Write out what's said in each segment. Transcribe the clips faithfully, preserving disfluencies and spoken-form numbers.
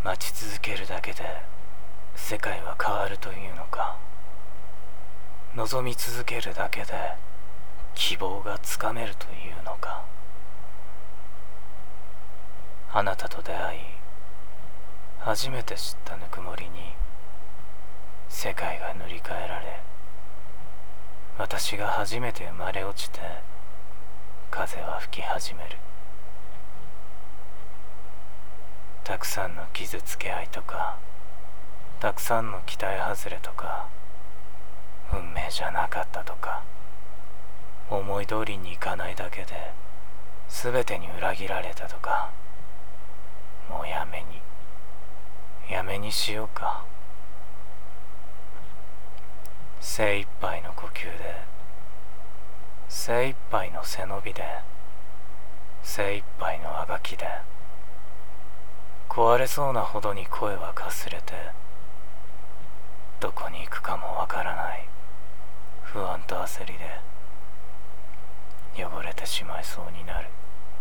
待ち続けるだけで世界は変わるというのか、望み続けるだけで希望がつかめるというのか。あなたと出会い初めて知ったぬくもりに世界が塗り替えられ、私が初めて生まれ落ちて風は吹き始める。たくさんの傷つけ合いとか、たくさんの期待外れとか、運命じゃなかったとか、思い通りにいかないだけで全てに裏切られたとか、もうやめにやめにしようか。精一杯の呼吸で、精一杯の背伸びで、精一杯のあがきで、壊れそうなほどに声はかすれて、どこに行くかもわからない不安と焦りで汚れてしまいそうになる。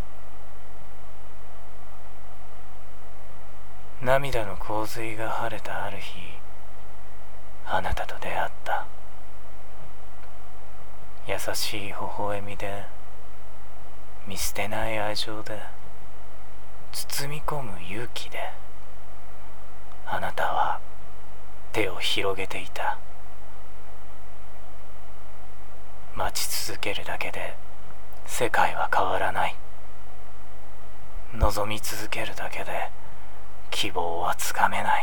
涙の洪水が晴れたある日、あなたと出会った。優しい微笑みで、見捨てない愛情で、包み込む勇気で、あなたは手を広げていた。待ち続けるだけで世界は変わらない。望み続けるだけで希望はつかめない。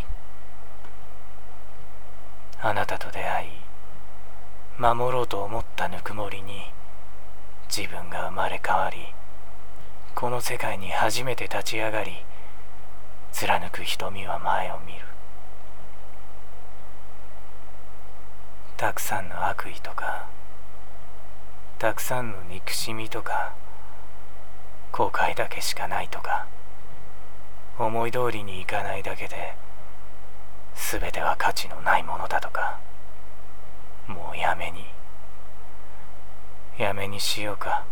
あなたと出会い、守ろうと思ったぬくもりに自分が生まれ変わり、この世界に初めて立ち上がり、貫く瞳は前を見る。たくさんの悪意とか、たくさんの憎しみとか、後悔だけしかないとか、思い通りにいかないだけで全ては価値のないものだとか、もうやめにやめにしようか。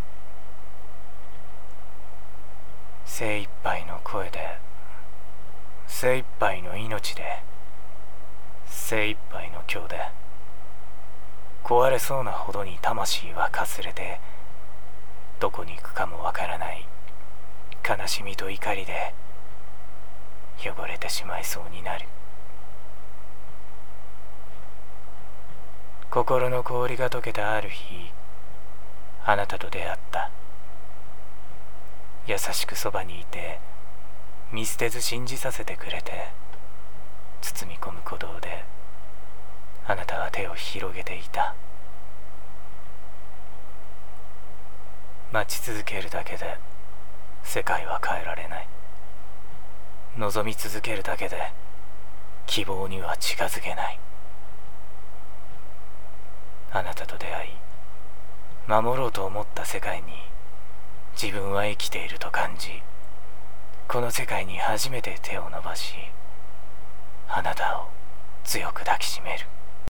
精一杯の声で、精一杯の命で、精一杯の今日で、壊れそうなほどに魂はかすれて、どこに行くかもわからない悲しみと怒りで汚れてしまいそうになる。心の氷が溶けたある日、あなたと出会った。優しくそばにいて、見捨てず信じさせてくれて、包み込む鼓動であなたは手を広げていた。待ち続けるだけで世界は変えられない。望み続けるだけで希望には近づけない。あなたと出会い、守ろうと思った世界に自分は生きていると感じ、この世界に初めて手を伸ばし、あなたを強く抱きしめる。